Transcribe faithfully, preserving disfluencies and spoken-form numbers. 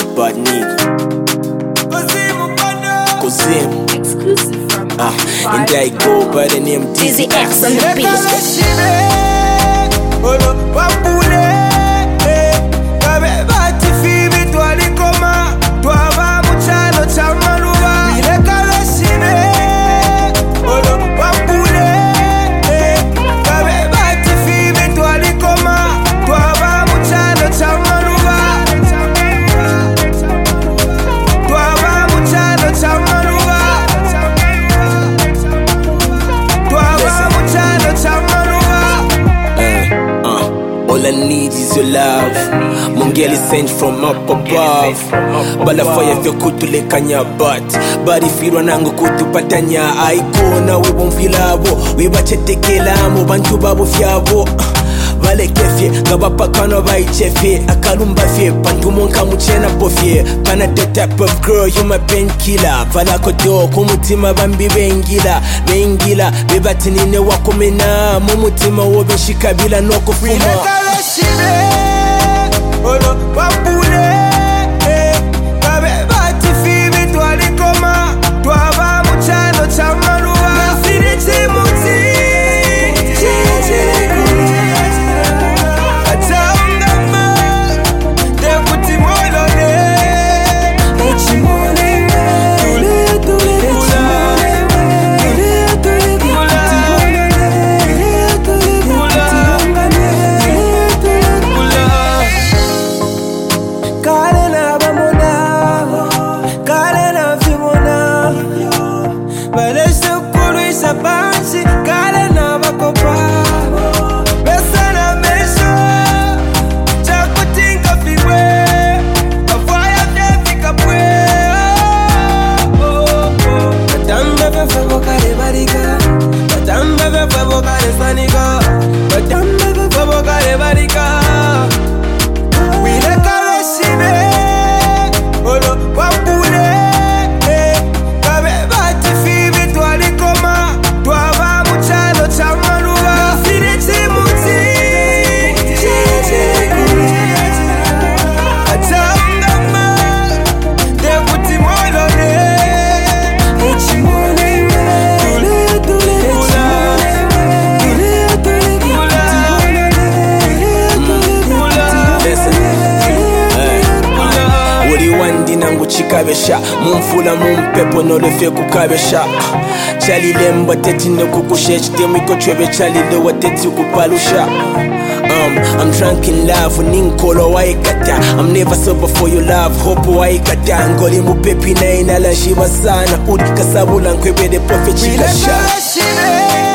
bad nigga. Kozim. Exclusive from Ah, and I go by the name Dizzy X on the beat. All I need is your love. Mungeli sent from up above. Bala fire vyo kutulekanya but Bari firwa nangu kutupatanya. Aiko na we bonfilabo. We bachetekelamo bantu babo fyabo. Vale kefye, gabapakano baichefye. Akalumba fye, pantu monka muchena pofye. Kana the type of girl, you my painkiller. Vala kodo, kumutima bambi bengila. Bengila, bebatinine wakomena. Mumutima wobe shikabila no kufuma. Wile shime, olo wapule. Kabe bati fibi twalikoma. Twaba muchano chamalua. Nasiri chimuti. Bansi kale na bakopa besa na meso chakutinga fiwe avoya fika pwe batamba befa bokale barika batamba befa bokale sanika batamba befa bokale barika wile kale shime olo wapule kabe bati fibi twalikoma. Chikabesha, mumfula mumpepo no lefe kukabesha. Chali lemba teti ne kukushe chitemu iko chwebe chali lewa teti kupalusha. Um, I'm drunk in love, ninkolo waikata. I'm never sober for your love, hope waikata. Ngoli mupepi na inala shiva sana. Udi kasabula nkwebe de prophet chikasha.